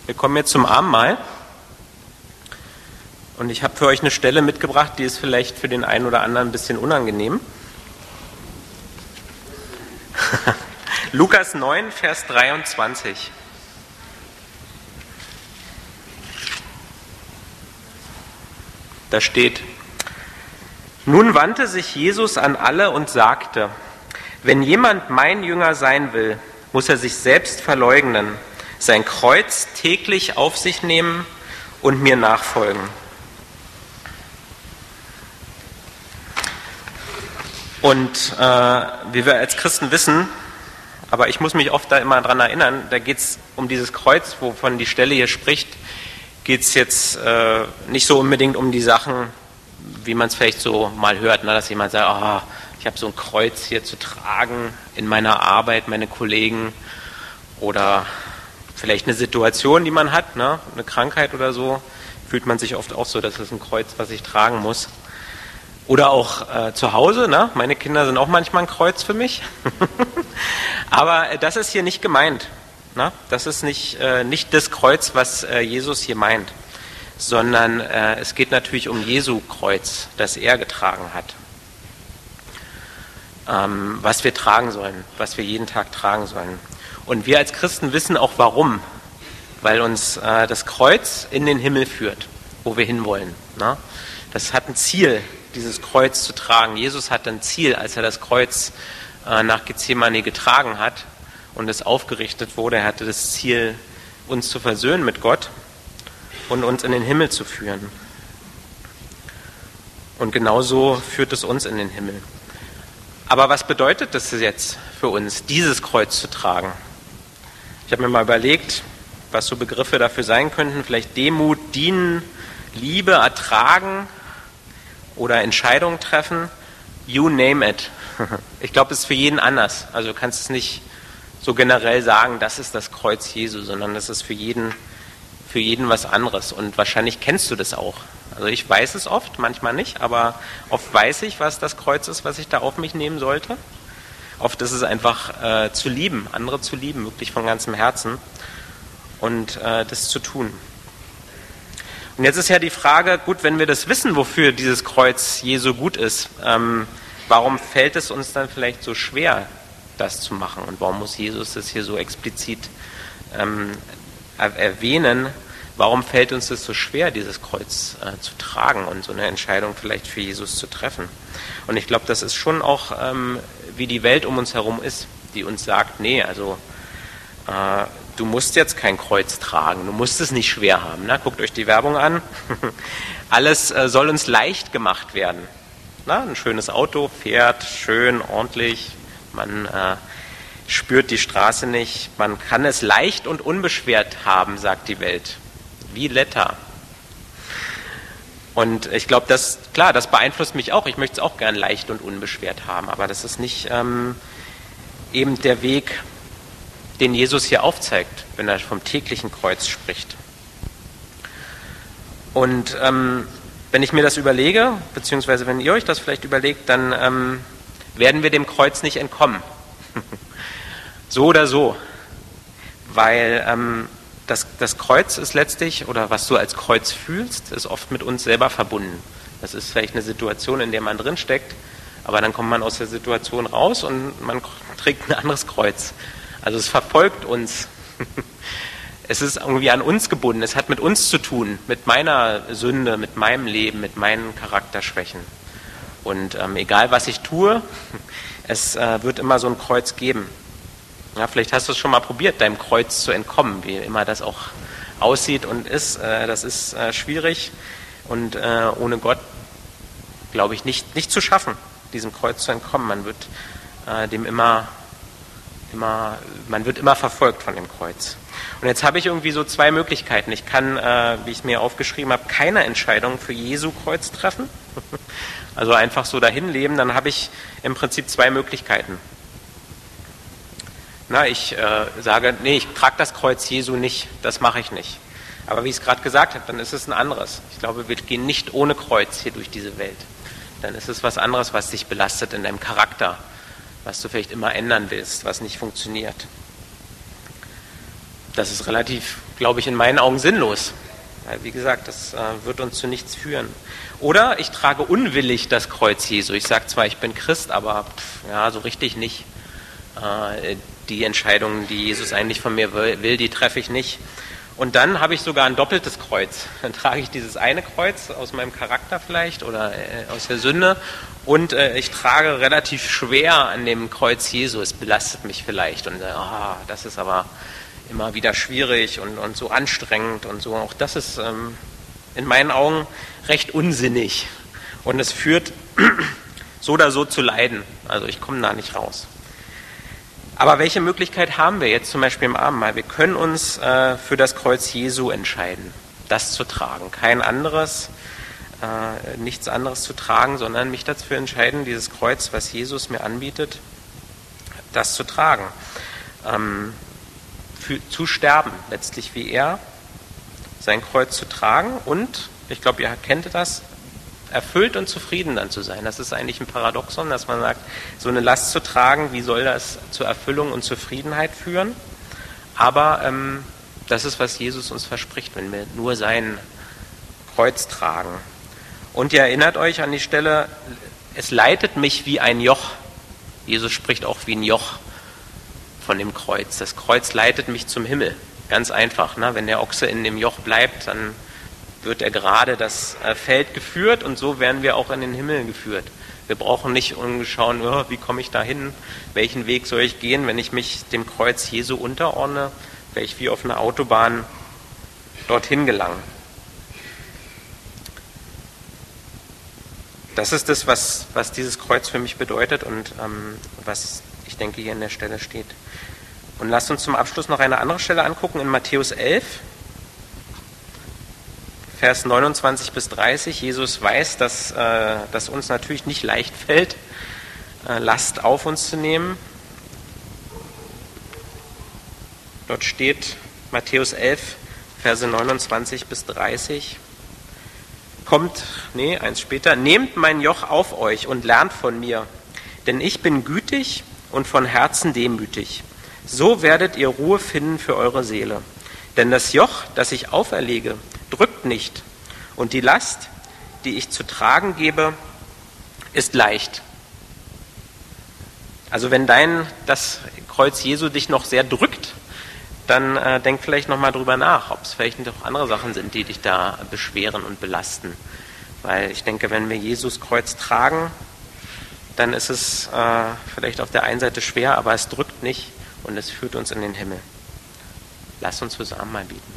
Wir kommen jetzt zum Abendmahl. Und ich habe für euch eine Stelle mitgebracht, die ist vielleicht für den einen oder anderen ein bisschen unangenehm. Lukas 9, Vers 23. Da steht: Nun wandte sich Jesus an alle und sagte: Wenn jemand mein Jünger sein will, muss er sich selbst verleugnen, sein Kreuz täglich auf sich nehmen und mir nachfolgen. Und wie wir als Christen wissen, aber ich muss mich oft da immer dran erinnern, da geht es um dieses Kreuz, wovon die Stelle hier spricht, geht es jetzt nicht so unbedingt um die Sachen, wie man es vielleicht so mal hört, ne, dass jemand sagt, oh, ich habe so ein Kreuz hier zu tragen in meiner Arbeit, meine Kollegen, oder vielleicht eine Situation, die man hat, ne, eine Krankheit oder so, fühlt man sich oft auch so, das ist ein Kreuz, was ich tragen muss. Oder auch zu Hause, ne? Meine Kinder sind auch manchmal ein Kreuz für mich. Aber das ist hier nicht gemeint. Ne? Das ist nicht das Kreuz, was Jesus hier meint, sondern es geht natürlich um Jesu Kreuz, das er getragen hat. Was wir tragen sollen, was wir jeden Tag tragen sollen. Und wir als Christen wissen auch warum, weil uns das Kreuz in den Himmel führt, wo wir hinwollen. Ne? Das hat ein Ziel, dieses Kreuz zu tragen. Jesus hatte ein Ziel, als er das Kreuz nach Gethsemane getragen hat und es aufgerichtet wurde. Er hatte das Ziel, uns zu versöhnen mit Gott und uns in den Himmel zu führen. Und genauso führt es uns in den Himmel. Aber was bedeutet das jetzt für uns, dieses Kreuz zu tragen? Ich habe mir mal überlegt, was so Begriffe dafür sein könnten. Vielleicht Demut, dienen, Liebe, ertragen oder Entscheidungen treffen. You name it. Ich glaube, es ist für jeden anders. Also du kannst es nicht so generell sagen, das ist das Kreuz Jesu, sondern das ist für jeden was anderes. Und wahrscheinlich kennst du das auch. Also ich weiß es oft, manchmal nicht, aber oft weiß ich, was das Kreuz ist, was ich da auf mich nehmen sollte. Oft ist es einfach zu lieben, andere zu lieben, wirklich von ganzem Herzen und das zu tun. Und jetzt ist ja die Frage, gut, wenn wir das wissen, wofür dieses Kreuz Jesu gut ist, warum fällt es uns dann vielleicht so schwer, das zu machen? Und warum muss Jesus das hier so explizit erwähnen? Warum fällt uns das so schwer, dieses Kreuz zu tragen und so eine Entscheidung vielleicht für Jesus zu treffen? Und ich glaube, das ist schon auch, wie die Welt um uns herum ist, die uns sagt, nee, also du musst jetzt kein Kreuz tragen, du musst es nicht schwer haben. Ne? Guckt euch die Werbung an. Alles soll uns leicht gemacht werden. Na, ein schönes Auto fährt schön, ordentlich, man spürt die Straße nicht, man kann es leicht und unbeschwert haben, sagt die Welt. Wie Letter. Und ich glaube, das beeinflusst mich auch. Ich möchte es auch gern leicht und unbeschwert haben, aber das ist nicht eben der Weg, den Jesus hier aufzeigt, wenn er vom täglichen Kreuz spricht. Und wenn ich mir das überlege, beziehungsweise wenn ihr euch das vielleicht überlegt, dann werden wir dem Kreuz nicht entkommen. So oder so. Weil das Kreuz ist letztlich, oder was du als Kreuz fühlst, ist oft mit uns selber verbunden. Das ist vielleicht eine Situation, in der man drinsteckt, aber dann kommt man aus der Situation raus und man trägt ein anderes Kreuz. Also es verfolgt uns. Es ist irgendwie an uns gebunden. Es hat mit uns zu tun, mit meiner Sünde, mit meinem Leben, mit meinen Charakterschwächen. Und egal, was ich tue, es wird immer so ein Kreuz geben. Ja, vielleicht hast du es schon mal probiert, deinem Kreuz zu entkommen, wie immer das auch aussieht und ist. Das ist schwierig und ohne Gott, glaube ich, nicht zu schaffen, diesem Kreuz zu entkommen. Man wird man wird immer verfolgt von dem Kreuz. Und jetzt habe ich irgendwie so zwei Möglichkeiten. Ich kann, wie ich es mir aufgeschrieben habe, keine Entscheidung für Jesu Kreuz treffen. Also einfach so dahin leben. Dann habe ich im Prinzip zwei Möglichkeiten. Ich sage, nee, ich trage das Kreuz Jesu nicht. Das mache ich nicht. Aber wie ich es gerade gesagt habe, dann ist es ein anderes. Ich glaube, wir gehen nicht ohne Kreuz hier durch diese Welt. Dann ist es was anderes, was dich belastet in deinem Charakter, was du vielleicht immer ändern willst, was nicht funktioniert. Das ist relativ, glaube ich, in meinen Augen sinnlos. Weil, wie gesagt, das wird uns zu nichts führen. Oder ich trage unwillig das Kreuz Jesu. Ich sage zwar, ich bin Christ, aber ja, so richtig nicht. Die Entscheidungen, die Jesus eigentlich von mir will, die treffe ich nicht. Und dann habe ich sogar ein doppeltes Kreuz. Dann trage ich dieses eine Kreuz aus meinem Charakter vielleicht oder aus der Sünde und ich trage relativ schwer an dem Kreuz Jesu. Es belastet mich vielleicht und das ist aber immer wieder schwierig und so anstrengend und so. Auch das ist in meinen Augen recht unsinnig und es führt so oder so zu Leiden. Also ich komme da nicht raus. Aber welche Möglichkeit haben wir jetzt zum Beispiel im Abendmahl? Wir können uns für das Kreuz Jesu entscheiden, das zu tragen. Kein anderes, nichts anderes zu tragen, sondern mich dafür entscheiden, dieses Kreuz, was Jesus mir anbietet, das zu tragen. Zu sterben, letztlich wie er, sein Kreuz zu tragen und, ich glaube, ihr kennt das, erfüllt und zufrieden dann zu sein. Das ist eigentlich ein Paradoxon, dass man sagt, so eine Last zu tragen, wie soll das zur Erfüllung und Zufriedenheit führen? Aber das ist, was Jesus uns verspricht, wenn wir nur sein Kreuz tragen. Und ihr erinnert euch an die Stelle, es leitet mich wie ein Joch. Jesus spricht auch wie ein Joch von dem Kreuz. Das Kreuz leitet mich zum Himmel. Ganz einfach. Ne? Wenn der Ochse in dem Joch bleibt, dann wird er gerade das Feld geführt und so werden wir auch in den Himmel geführt. Wir brauchen nicht schauen, wie komme ich da hin, welchen Weg soll ich gehen, wenn ich mich dem Kreuz Jesu unterordne, werde ich wie auf einer Autobahn dorthin gelangen. Das ist das, was dieses Kreuz für mich bedeutet und was ich denke hier an der Stelle steht. Und lasst uns zum Abschluss noch eine andere Stelle angucken in Matthäus 11. Vers 29 bis 30, Jesus weiß, dass uns natürlich nicht leicht fällt, Last auf uns zu nehmen. Dort steht Matthäus 11, Verse 29 bis 30. Eins später, nehmt mein Joch auf euch und lernt von mir, denn ich bin gütig und von Herzen demütig. So werdet ihr Ruhe finden für eure Seele. Denn das Joch, das ich auferlege, drückt nicht. Und die Last, die ich zu tragen gebe, ist leicht. Also wenn das Kreuz Jesu dich noch sehr drückt, dann denk vielleicht nochmal drüber nach, ob es vielleicht noch andere Sachen sind, die dich da beschweren und belasten. Weil ich denke, wenn wir Jesus Kreuz tragen, dann ist es vielleicht auf der einen Seite schwer, aber es drückt nicht und es führt uns in den Himmel. Lass uns zusammen mal bieten.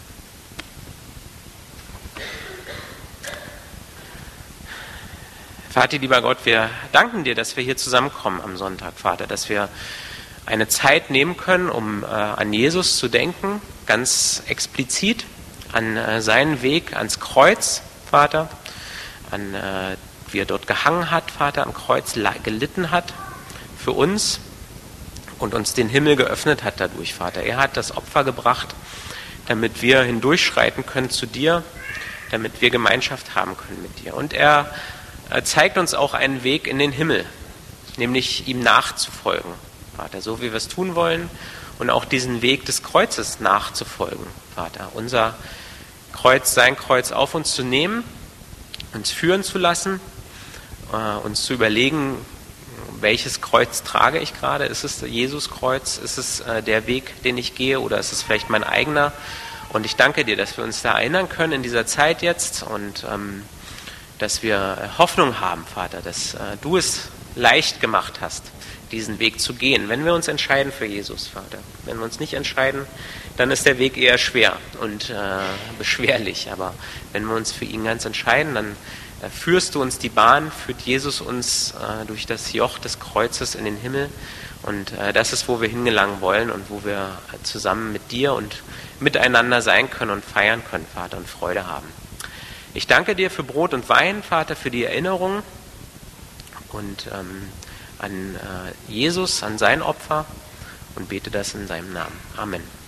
Vater, lieber Gott, wir danken dir, dass wir hier zusammenkommen am Sonntag, Vater, dass wir eine Zeit nehmen können, um an Jesus zu denken, ganz explizit, an seinen Weg ans Kreuz, Vater, an wie er dort gehangen hat, Vater, am Kreuz gelitten hat für uns und uns den Himmel geöffnet hat dadurch, Vater. Er hat das Opfer gebracht, damit wir hindurchschreiten können zu dir, damit wir Gemeinschaft haben können mit dir. Und er zeigt uns auch einen Weg in den Himmel, nämlich ihm nachzufolgen, Vater, so wie wir es tun wollen und auch diesen Weg des Kreuzes nachzufolgen, Vater. Unser Kreuz, sein Kreuz auf uns zu nehmen, uns führen zu lassen, uns zu überlegen, welches Kreuz trage ich gerade? Ist es Jesus Kreuz? Ist es der Weg, den ich gehe oder ist es vielleicht mein eigener? Und ich danke dir, dass wir uns da erinnern können in dieser Zeit jetzt und dass wir Hoffnung haben, Vater, dass du es leicht gemacht hast, diesen Weg zu gehen, wenn wir uns entscheiden für Jesus, Vater. Wenn wir uns nicht entscheiden, dann ist der Weg eher schwer und beschwerlich. Aber wenn wir uns für ihn ganz entscheiden, dann führst du uns die Bahn, führt Jesus uns durch das Joch des Kreuzes in den Himmel. Und das ist, wo wir hingelangen wollen und wo wir zusammen mit dir und miteinander sein können und feiern können, Vater, und Freude haben. Ich danke dir für Brot und Wein, Vater, für die Erinnerung und an Jesus, an sein Opfer und bete das in seinem Namen. Amen.